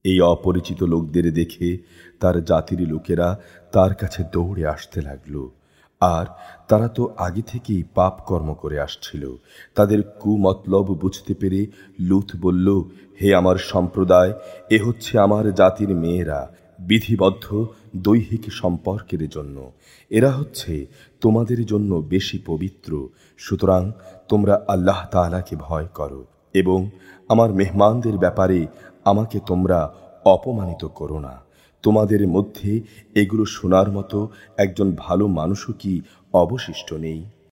এই অপরিচিত লোকদের দেখে তার জাতির লোকেরা তার কাছে দৌড়ে আসতে লাগল। আর তারা তো আগে থেকেই পাপ কর্ম করে আসছিল। তাদের কুমতলব বুঝতে পেরে লূত বলল, হে আমার সম্প্রদায়, এ হচ্ছে আমার জাতির মেয়েরা, বিধিবদ্ধ দৈহিক সম্পর্কের জন্য। এরা হচ্ছে তোমাদের জন্য বেশি পবিত্র। সুতরাং তোমরা আল্লাহ তাআলাকে ভয় করো এবং আমার মেহমানদের ব্যাপারে আমাকে তোমরা অপমানিত করো না। তোমাদের মধ্যে এগুলো শোনার মতো একজন ভালো মানুষও কি অবশিষ্ট নেই?